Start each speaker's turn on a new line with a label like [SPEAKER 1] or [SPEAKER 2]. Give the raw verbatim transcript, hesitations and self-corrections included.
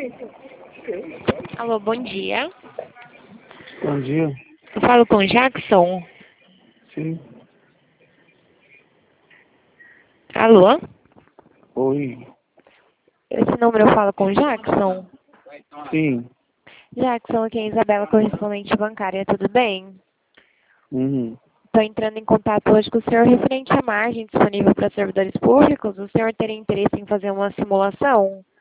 [SPEAKER 1] Alô, bom dia.
[SPEAKER 2] Bom dia.
[SPEAKER 1] Eu falo com o Jackson.
[SPEAKER 2] Sim.
[SPEAKER 1] Alô?
[SPEAKER 2] Oi.
[SPEAKER 1] Esse número eu falo com o Jackson?
[SPEAKER 2] Sim.
[SPEAKER 1] Jackson, aqui é a Isabela, correspondente bancária, tudo bem?
[SPEAKER 2] Uhum.
[SPEAKER 1] Estou entrando em contato hoje com o senhor referente à margem disponível para servidores públicos. O senhor teria interesse em fazer uma simulação?